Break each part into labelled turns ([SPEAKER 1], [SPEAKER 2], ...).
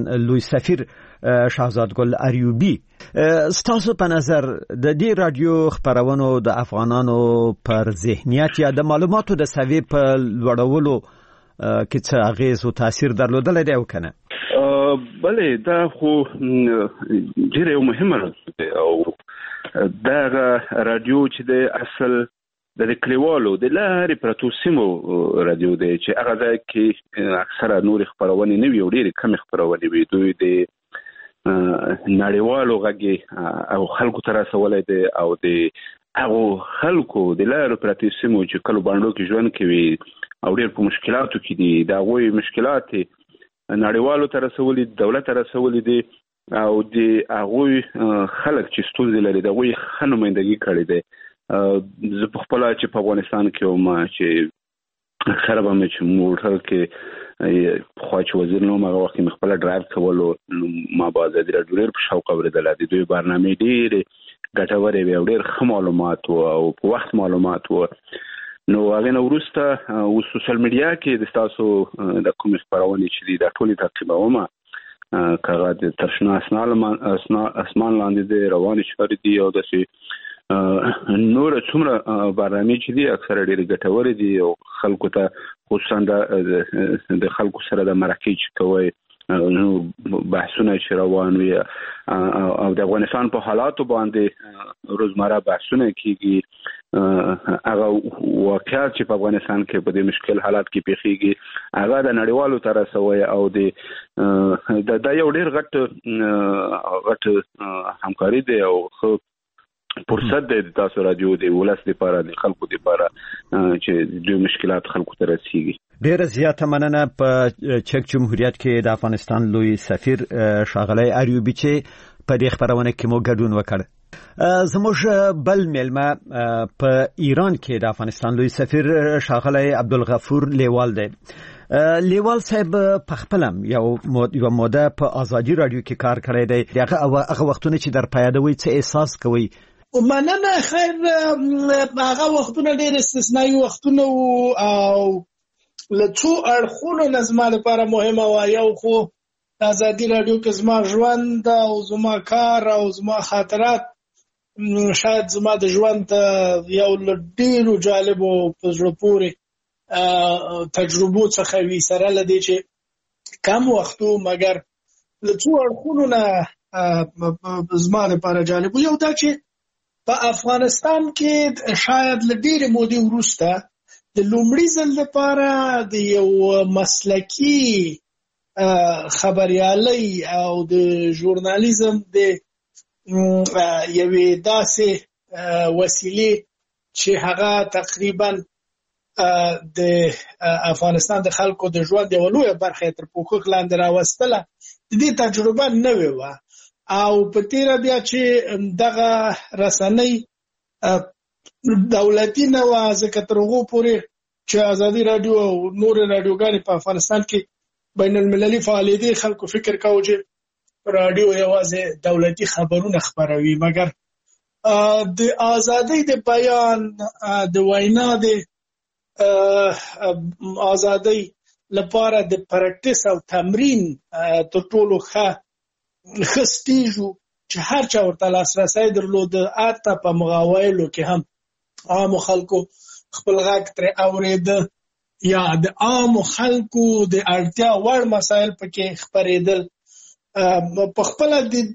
[SPEAKER 1] لوی سفیر شهزاد ګل اریوبی، ستاسو په نظر د دې رادیو خبرونو د افغانانو پر ذهنیت یا د معلوماتو د سوي په لوړولو کې څه اغیز او تاثیر درلودل دی او کنه؟
[SPEAKER 2] بله، دا خو ډیره مهمه او دا رادیو چې د اصل د کلیوالو د لارې پرتو سیمو رادیو دی چې هغه ځای کې اکثره نور خبرونه نه وي او ډېرې کم خبرونه وي. دوی د نړیوالو غږ او خلکو ته رسولی دی او د هغو خلکو د لارې پرتو سیمو چې کلو باندې کې ژوند کوي او ډېر په مشکلاتو کې دي، د هغوی مشکلات نړیوالو ته رسولي، دولت ته رسولي دي او د هغوی خلک چې ستونزې لري د هغوی ښه نمایندګي کړې دی. زه په خپله چې په افغانستان کې وم چې اکثره به مې چې موټر کې پخوا چې وزیر نه وم هغه وخت کې مې خپله ډرایو کولو نو ما به ازادي راډیو ډېر په شوق اورېدله. د دوی برنامې ډېرې ګټورې وې او ډېر ښه معلومات و او په وخت معلومات و. نو هغې نه وروسته اوس سوشل میډیا کې د ستاسو د کومې خپرونې چې دي دا ټولې تعقیبومه، که هغه د تر شنه اسمان لاندې دی، روانې چارې دي او داسې نور څومره برنامې چې دي اکثره ډېرې ګټورې دي او خلکو ته خصوصا د خلکو سره د مرکې چې کوئ بحثونه چې روان وي او د افغانستان په حالاتو باندې روزمره بحثونه کېږي، هغه واقعات چې په افغانستان کې په دې مشکل حالات کې پیښیږي هغه د نړیوالو ته رسوي او د یو ډېر غټ همکاري دی او فرصت دی تاسو رادیو دی ولس لپاره د خلکو لپاره چې دوی مشکلات خلکو ته رسیږي.
[SPEAKER 1] ډیره زیاته مننه. په چک جمهوریت کې د افغانستان لوی سفیر ښاغلی اریوبی چې په دې خبرونه کې مو ګډون وکړ. زموږ بل میلمه په ایران کې د افغانستان لوی سفیر ښاغلی عبدالغفور لیوال دی. لیوال صاحب په خپلم یو موده په ازادي رادیو کې کار کړی دی. هغه وختونه چې در پیادوي څه احساس کوي؟
[SPEAKER 3] مننه. خیر، هغه وختونه ډېر استثنایی وختونه وو او له څو اړخونو نه زما لپاره مهمه وه. یو خو ازادي رادیو کې زما ژوند او زما کار او زما خاطرات شاید زما د ژوند یو له ډېرو جالبو په زړه پورې تجربو څخه وي، سره له دې چې کم وختو مګر له څو اړخونو نه زما لپاره جالب و. یو دا چې په افغانستان کې شاید له ډېرې مودې وروسته د لومړي ځل لپاره د یو مسلکي خبریالۍ او د ژورنالیزم د یوې داسې وسیلې چې هغه تقریبا د افغانستان د خلکو د ژوند یوه لویه برخه تر پوښښ لاندې راوستله، د دې تجربه نوې وه. او په تیره بیا چې دغه رسنۍ دولتي نه وه، ځکه تر هغو پورې چې ازادي راډیو او نورې راډیوګانې په افغانستان کې بین المللي فعالېدې، خلکو فکر کاوه چې راډیو یوازې دولتي خبرونه خپروي. مګر د ازادۍ د بیان، د وینا د ازادۍ لپاره د پریکټس او تمرین تر ټولو ښه سټیج و چې هر چا ورته لاسرسی درلوده. حتی په مغاویلو کې هم عامو خلکو خپل غږ ترې اورېده یا د عامو خلکو د اړتیا وړ مسایل پکې خپرېدل. په خپله د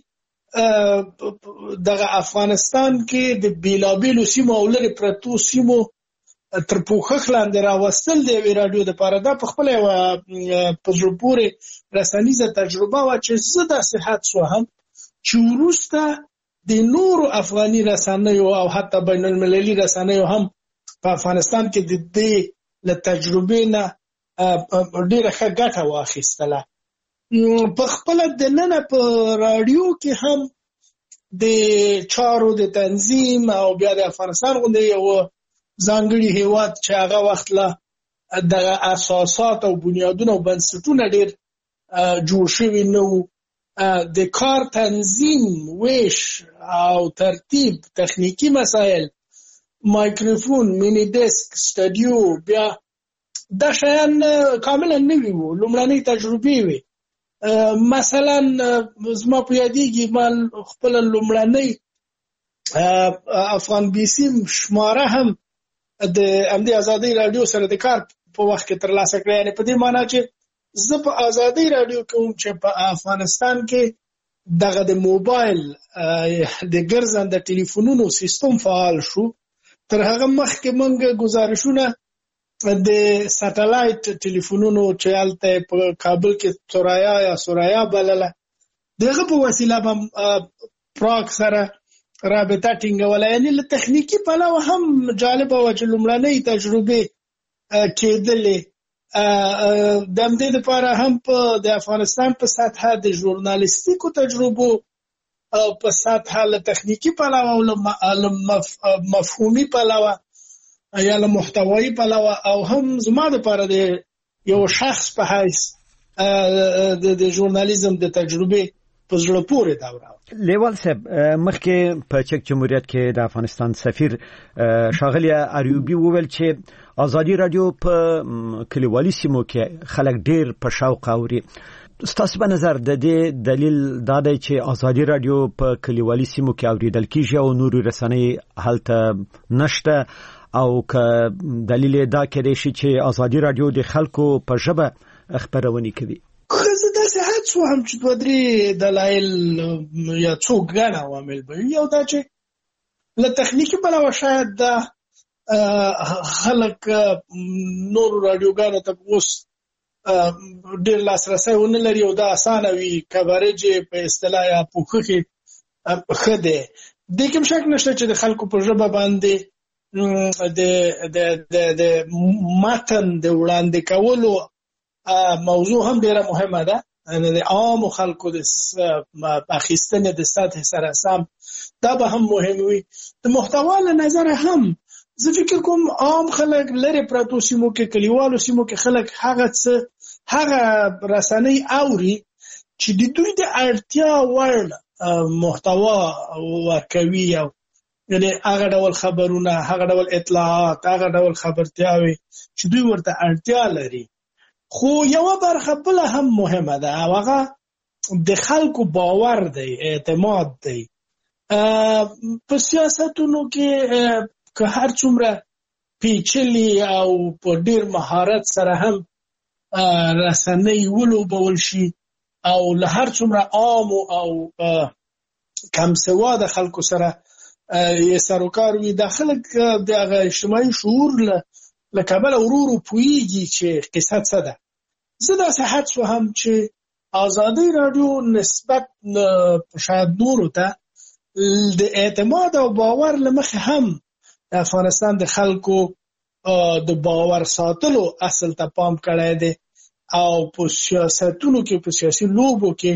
[SPEAKER 3] دې دغه افغانستان کې د بیلابیلو سیمو او لرې پرتو سیمو تر پوښښ لاندې راوستل د یوې راډیو دپاره دا په خپله یوه په زړه پورې رسنیزه تجربه وه چې زه داسې حدس وهم چې وروسته د نورو افغاني رسنیو او حتی بین المللي رسنیو هم په افغانستان کې د دې له تجربې نه ډېره ښه ګټه واخیستله. په خپله دننه په راډیو کې هم د چارو د تنظیم او بیا د افغانستان غوندې یو ځانګړي هیواد چې هغه وخت له دغه اساسات او بنیادونه او بنسټونه ډېر جوړ شوي نه وو. د کار تنظیم، ویش او ترتیب، تخنیکی مسایل، مایکروفون، مینی ډیسک، سټډیو، بیا دا شیان کاملا نوي وو، لومړنۍ تجربې وې. مثلا زما په یادېږي ما خپل لومړنۍ افغان بي سي شماره هم د امدي ازادي رادیو سره د کار په وخت کې ترلاسه کړې. یعنی په دې معنی چې زه په ازادي رادیو کوم چې په افغانستان کې دغه د موبایل د ګرځنده ټلیفونونو سیستم فعال شو. تر هغه مخکې موږ گزارشونه د ساتلایت ټلیفونونو چې هلته په کابل کې سورایا بلله دغه په وسیله به پراګ سره رابطه ټینګوله. یعنی له تخنیکی پلوه هم جالبه وه چې لومړنۍ تجربې کېدلې. د همدې لپاره هم د افغانستان په سطحه د ژورنالیستیکو تجربو په سطحه له تخنیکی پلوه او له مفهومي پلوه یا له محتوایي پلوه او هم زما لپاره د یو شخص په حیث د ژورنالیزم د تجربې په زړه پورې دوره.
[SPEAKER 1] لیوال صاحب مخکې په چک جمهوریت کې د افغانستان سفیر ښاغلی اریوبي وویل چې ازادي رادیو په کلیوالي سیمو کې خلک ډېر په شوق اوري. ستاسو په نظر د دې دلیل دا دی چې ازادي رادیو په کلیوالي سیمو کې اوریدل کیږي او نورو رسنۍ هلته نشته، او که دلیل دا کېدای شي چې ازادي رادیو د خلکو په ژبه خبرونه کوي؟
[SPEAKER 3] زه داسې هڅه وهم چې دوه درې دلایل یا څو ګڼ عوامل به یو دا چې له تخنیکي پلوه شاید دا خلک نور رادیوګانو ته اوس ډېر لاسرسی ونه لري او دا اسانه وي کوریج په اصطلاح یا پوښښ ښه دی. دې کې شک نشته چې د خلکو په ژبه باندې د متن د وړاندې کولو موضوع هم ډیره مهمه ده. د عام خلکو د اخیستنې د سطح سره سم دا به هم مهم وي. د محتوا له نظر هم زه فکر کوم عام خلک لري پراتو سیمو کې کلیوالو سیمو کې خلک هغه رسنۍ اوري چې د دوی د اړتیا وړ محتوا ورکوي، او یعنی هغه ډول خبرونه، هغه ډول اطلاعات، هغه ډول خبرتیاوي چې دوی ورته اړتیا لري. خو یو برخه بل هم مهمه ده، هغه د خلکو باور دی، اعتماد دی. په سیاستونو کې که هر څومره پیچلي او په ډیر مهارت سره هم رسنۍ ولوبول شي او له هر څومره عام او کم سواد خلکو سره یې سروکار وي، د خلک د اجتماعي شعور له کبله ورورو پوهیږي چې قصه څه ده. زه داسې حدس وهم چې ازادي رادیو نسبت شاید نورو ته د اعتماد او باور له مخې هم د افغانستان د خلکو د باور ساتلو اصل ته پام کړی دی، او په سیاستونو کې، په سیاسي لوبو کې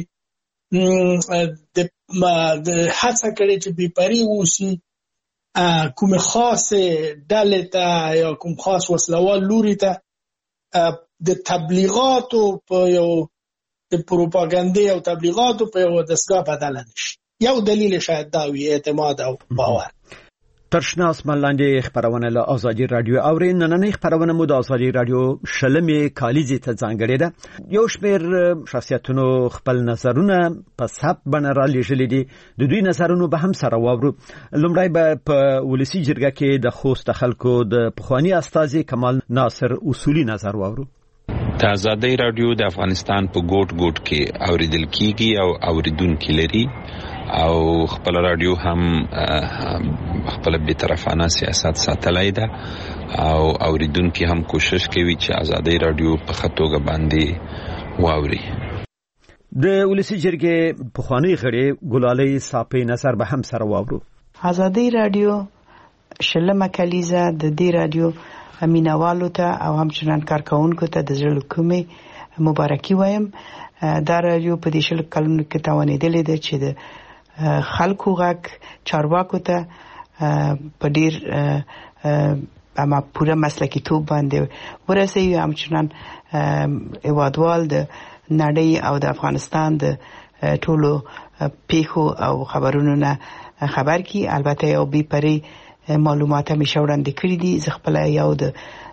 [SPEAKER 3] د هڅه کړې چې بېپرې اوسي، کوم خاص ډلې ته یا کوم خاص وسلوال لوري ته د تبلیغاتو په یو د پروپاګاندا او تبلیغاتو په یو دستګاه بدل نشي. یو دلیل شاید دا وي، اعتماد او باور.
[SPEAKER 1] ترشناس ملاندې خبرونه له ازادي رادیو اورین. نننۍ خبرونه مو د ازادي رادیو شلمې کالیزې ته ځانګړې ده. یو شمېر شخصیتونو خپل نظرونه په ثبت باندې را لېږلي دي. د دوی نظرونه به هم سره واورو. لومړی به په ولسي جرګه کې د خوست خلکو د پخوانی استازي کمال ناصر اصولي نظر واورو.
[SPEAKER 4] د ازادي رادیو د افغانستان په ګوټ ګوټ کې اوریدل کیږي او اوریدونکو لري، او خپل رادیو هم خپل بی‌طرفانه سیاست ساتلای ده، او اوریدونکو هم کوشش کوي چې ازادي رادیو په خطوګه باندې واوري.
[SPEAKER 1] د ولسی جرګې پخوانی غړي ګلالۍ صافي نظر به هم سره واورو.
[SPEAKER 5] ازادي رادیو شلمه کلیزه د دې رادیو امینوالو ته او همچنان کارکونکو ته د زړه کومې مبارکي وایم. دا رادیو په دې شل کلونو کې توانېدلې ده چې د خلکو غږ چارواکو ته په ډیر اما پوره مسلکي توب باندې ورسوي، همچنان هیوادوال د نړۍ او د افغانستان د ټولو پیښو او خبرونو نه خبر کی. البته یو بي پرې معلومات همیشه وړاندې کړی دي. زه خپل یو د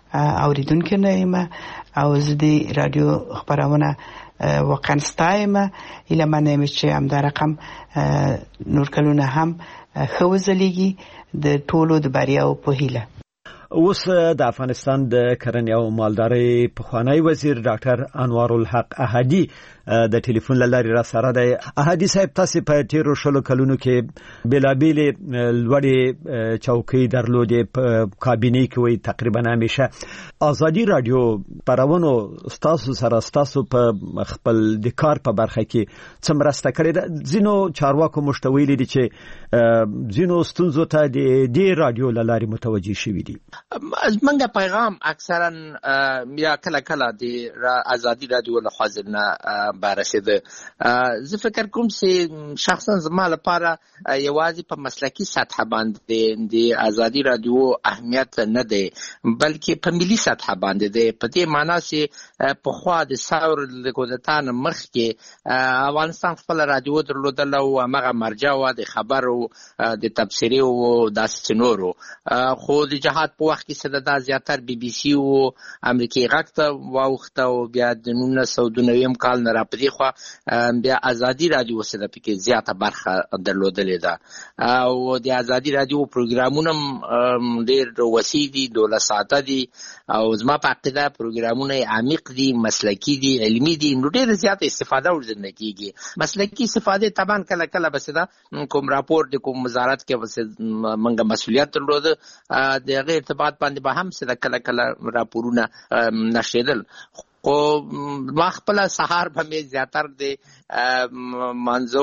[SPEAKER 5] اوریدونکو نه یم او زه د رادیو خبرونه واقعا ستایم. اله منم چې هم دا رقم نور کلونه هم خوځلېږي د ټولو د بریاو په هیله.
[SPEAKER 1] اوس د افغانستان د کرنې او مالدارۍ پخوانی وزیر ډاکټر انوار الحق احدي د ټلیفون لارې را سره دی. احدي صاحب، تاسو په تیرو شلو کلونو کې بلابل لوړې چوکۍ درلودې، په کابینه کې وي تقریبا همیشه ازادي رادیو پرونو تاسو سره تاسو په خپل د کار په برخه کې څه مرسته کړې ده؟ ځینو چارواکو مشتویل دي چې ځینو ستونزو ته د رادیو لارې متوجي شوي دي.
[SPEAKER 6] منګه پیغام اکثرا یا کله کله د ازادي رادیو له خاطرنا بارسیده. زه فکر کوم چې شخصا زما لپاره یوازې په مسلکی سطح باندې د ازادي رادیو اهمیت نه دی، بلکې په ملي سطح باندې دی. په دې معنی چې په خوا د ثور د کودتان مخکې افغانستان خپل رادیو درلودل او هغه مرجع و د خبرو د تبصرې او داسې نورو، خو د جهاد په وخت کې صدا زیاتر بي بي سي او امریکای غږ ته واوخته او بیا د 1992 کال نه راپدې خو بیا ازادي رادیو سره پکې زیاته برخه درلودلې ده او د ازادي رادیو پروګرامونه ډېر وسیع دي، 12 ساعته دي او زما په عقیده پروګرامونه عمیق دي، مسلکی دي، علمي دي، نو ډېر زیاته استفاده ورزنه کیږي. مسلکی استفاده طبعا کله کله بس دا کوم راپور د کوم وزارت کې بس منګه مسؤلیت درلود د غیر ارتباط باندې به هم سره کله کله راپورونه نشیدل. خو ما خپل سهار په می زیاتر د منځو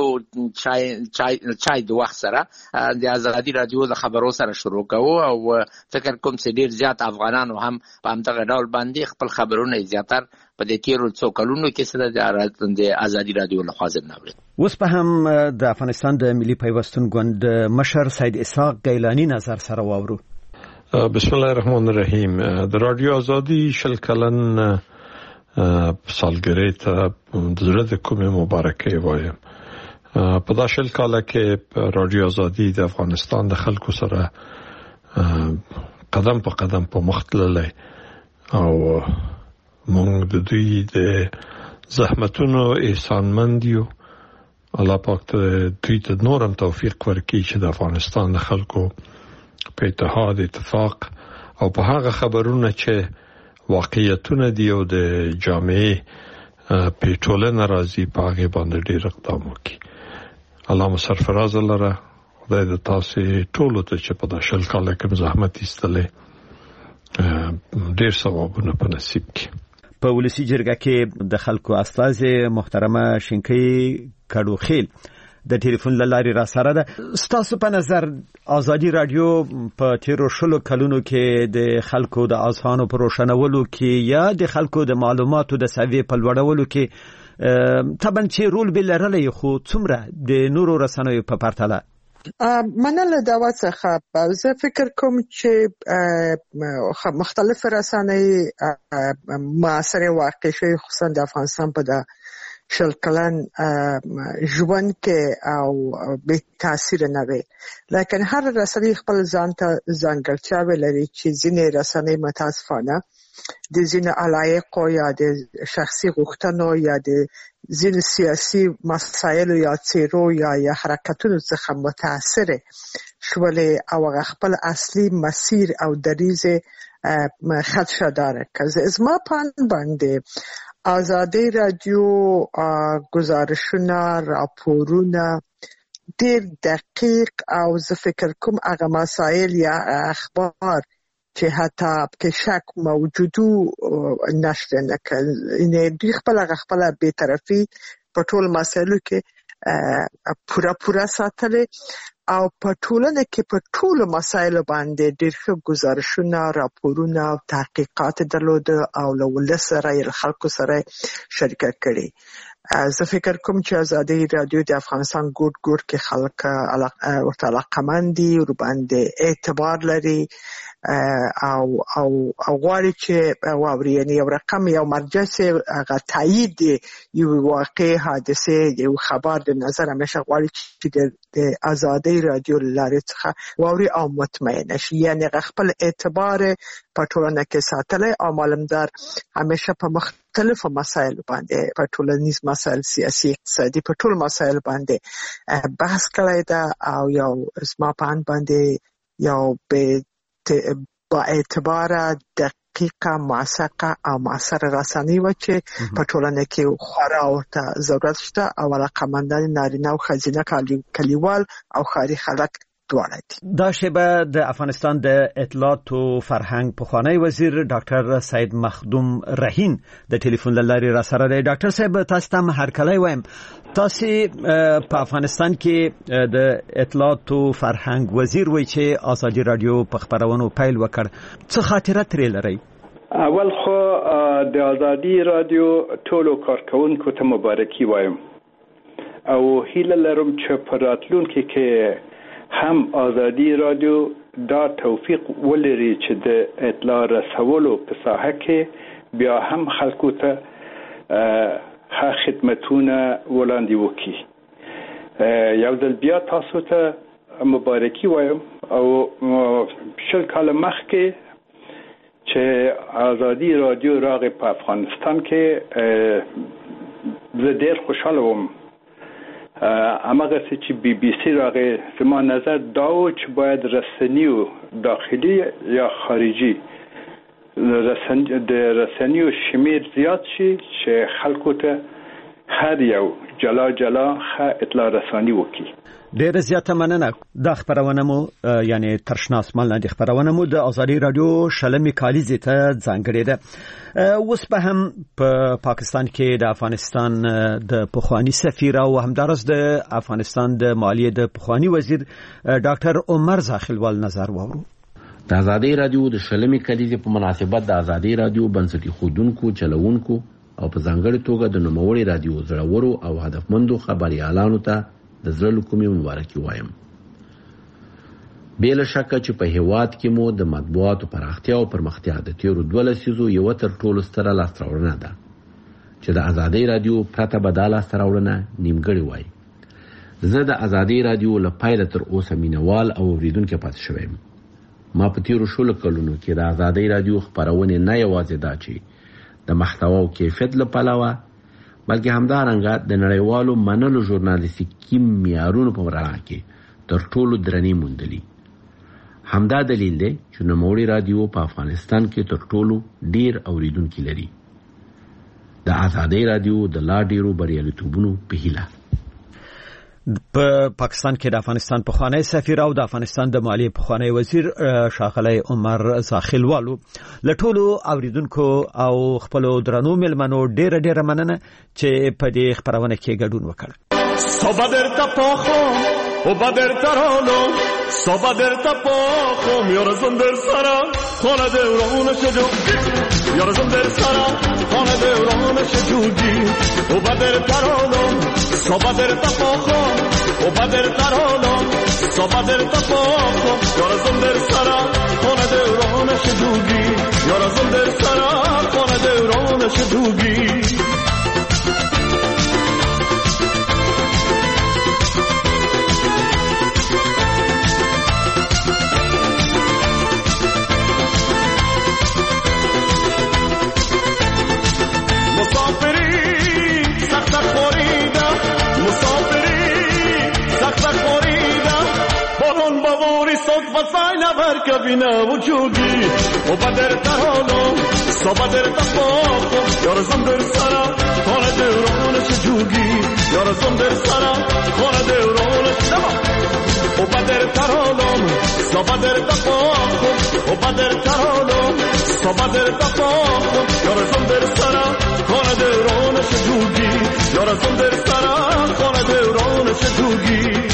[SPEAKER 6] چای د وخت سره د ازادي رادیو د خبرو سره شروع کوو او فکر کوم چې ډیر زیات افغانانو هم په همدغه ډول باندې خپل خبرونه زیاتر په دې تیرو څو کلونو کې سره د ازادي رادیو له خاطر نه ورته.
[SPEAKER 1] اوس په هم د افغانستان د ملي پیوستون ګوند مشر سید اسحاق گیلانی نظر سره واورو.
[SPEAKER 7] بسم الله الرحمن الرحیم. د رادیو ازادي شل کلن سالګری ته د زړه د کومې مبارکي وایم. په دا شل کاله کې رادیو ازادي د افغانستان د خلکو سره قدم په قدم په مخ تللی او موږ د دوی د زحمتونو احسانمند یو. الله پاک ته دوی ته نورم توفیق ورکړي چې د افغانستان د خلکو په اتحاد اتفاق او په هغه خبرونه چې واقعیتونه دی او د جامعې په ټولنه راځي په هغه باندې ډیر اقدام وکړي. الله مو سرفراز لره، خدای د تاسو ټولو ته چې په داشل کال کې زحمت ایستلې ډیر ثوابونه په نصیب کړي.
[SPEAKER 1] په ولسی جرګه کې د خلکو استاذ محترمه شینکۍ کډوخیل د ټلیفون لارې را سره ده. ستاسو په نظر ازادي رادیو په تیرو شلو کلونو کې د خلکو د اذهانو پر روشنولو کې یا د خلکو د معلوماتو د سوي په لوړولو کې طبعا چې رول به لرلی، خو څومره د نورو رسنیو په پرتله؟
[SPEAKER 8] منل دا وڅخه زه فکر کوم چې مختلف رسنۍ معاصره واقع شوی خصوصا د افغانستان په شل کلن ژوند کې او به تاثیر نه وي، لکه هر رسنۍ خپل ځان ته ځانګړتیاوې لري چې ځینې رسنۍ متاسفانه د ځینې علایقو یا د شخصي غوښتنو یا د ځینې سیاسي مسایلو یا څیرو یا حرکتونو څخه متاثر شولې او خپل اصلي مسیر او دریزه خدشه داره. که زما پان باندې ازادي رادیو گزارشونه، راپورونه ډېر دقیق او زه فکر کوم هغه مسائل یا اخبار چې حتی کې شک موجودو نشته نه کوي. دوی خپل بی‌طرفي په ټول مسایلو کې پورا ساتلې او په ټولنه کې په ټولو مسایلو باندې ډېر ښه گزارشونه، راپورونه او تحقیقات درلود او له ولس سره یې خلکو سره شریکت کړي. زه فکر کوم چې ازادي رادیو د افغانستان ګوټ کې خلک ورته علاقمند دي او باندې اعتبار لري او غواړي چې واوري یعنی یو رقم یو مرجع سي هغه تایید یو واقع حادثه یو خبر د نظر همیشه غواړي چې د آزادۍ رادیو لارې څخه واوري او مطمئن شي یعنی خپل اعتبار په ټولنه کې ساتل او معلومدار همیشه په مختلفو مسایل باندې په ټولنیز مسایل سیاسي اقتصادي په ټول مسایل باندې بحث کوي دا او یو اسما پان باندې یو با اعتبار دقیقه موثقه او مؤثر رسنۍ و چې په ټولنه کې خورا ورته ضرورت شته او علاقمندان نارینه او ښځینه کلیوال او ښاري خلک دواړه دي. دا
[SPEAKER 1] شیبه د افغانستان د اطلاعات او فرهنګ پخوانی وزیر ډاکټر سید مخدوم رهین د ټلیفون لارې را سره دی. ډاکټر صاحب تاسو ته هرکلی وایم. تاسو په افغانستان کې د اطلاعات او فرهنګ وزیر وای چې آزادي رادیو په خبرونو پیل وکړ. څه خاطره ترې لرئ؟
[SPEAKER 9] اول خو د آزادي رادیو ټولو کارکونکو ته مبارکي وایم او هیله لرم چې په راتلونکي کې هم آزادي رادیو دا توفیق ولري چې د اطلاع رسولو په ساحه کې بیا هم خلکو ته ښه خدمتونه وړاندې وکړي. یو ځل بیا تاسو ته مبارکي وایم او 10 کال مخکې چې آزادي رادیو راغی په افغانستان کې زه ډېر خوشاله وم. اماغه چې بي بي سي راغی زما نظر داو چې باید رسنیو داخلي یا خارجي د رسنیو شمیر زیات شي چې خلکو ته هر یو جلا ښه اطلاع رسانی وکړي.
[SPEAKER 1] ډېر زیاته مننه. د خبرونه مو یعنی ترشناس مال د خبرونه مو د آزادي رادیو شلمي کالیزه ته ځانګړې ده. اوس به هم په پاکستان کې د افغانستان د پخوانی سفیر او همدارس د افغانستان د مالیې د پخوانی وزیر ډاکټر عمر زاخیلوال نظر واورو.
[SPEAKER 10] د آزادي رادیو د شلمي کالیزه په مناسبت د آزادي رادیو بنسټي خودونکو چلوونکو او په ځانګړي توګه د نوموړي رادیو زړورو او هدفمندو خبريالانو ته د زړه کومې مبارکي وایم. بل شک چې په هیواد کې مو د مطبوعاتو پراختیا او پرمختیا د تیرو 2 لسیزو یو تر ټولو ستره لاسته ده چې د آزادي رادیو پرته بداله سره نیمګړی وای. زه د آزادي رادیو له پایله تر اوسه مینوال او اوریدونکو پاتې شوم. ما په تیرو 16 کلونو کې د آزادي رادیو خبرونه نه یوازې دا چې د محتوا او کیفیت لپاره بلکې همدارنګه د نړیوالو منلو ژورنالیستیکي معیارونو په رڼا کې تر ټولو درنې موندلي. همدا دلیل دی چې نوموړي رادیو په افغانستان کې تر ټولو ډیر اوریدونکو لري. د آزادي رادیو د لا ډیرو بریالیتوبونو په هیله.
[SPEAKER 1] په پاکستان کې د افغانستان پخوانی سفیر او د افغانستان د مالیې پخوانی وزیر ښاغلی عمر زاخیلوالو له ټولو اوریدونکو او خپلو درنو مېلمنو ډیره مننه چې په دې خپرونه کې ګډون وکړ.
[SPEAKER 11] صبح درته پاخم او بدر ترانو صبح درته پاخم یارزم در سرم خانه دوران شدو یارزم در سرم خانه دوران شدودی او بدر ترانو صبح درته پاخم او بدر ترانو صبح درته پاخم یارزم در سرم خانه دوران شدودی یارزم در سرم خانه دوران شدودی وصاينا بركبنا وجودي وبدر ترانو صبا در تفاقم يا رزم در سرا خانه دوران شجوگی يا رزم در سرا خانه دوران شجوگی وبدر ترانو صبا در تفاقم وبدر ترانو صبا در تفاقم يا رزم در سرا خانه دوران شجوگی يا رزم در سرا خانه دوران شجوگی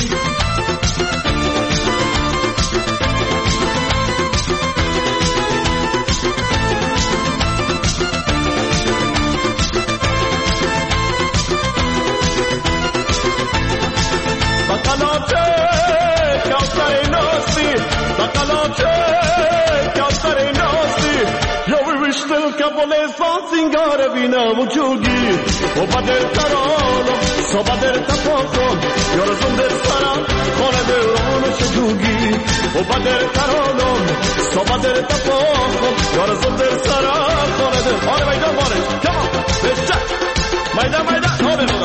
[SPEAKER 11] بقلاته که بلستان سینگار بینم و چوگی و بدر ترانم سو بدر تپاکم یارزم در سرم خانه دوران شجوگی و بدر ترانم سو بدر تپاکم یارزم در سرم خانه در آره میدان باره کمان بشت میدان آره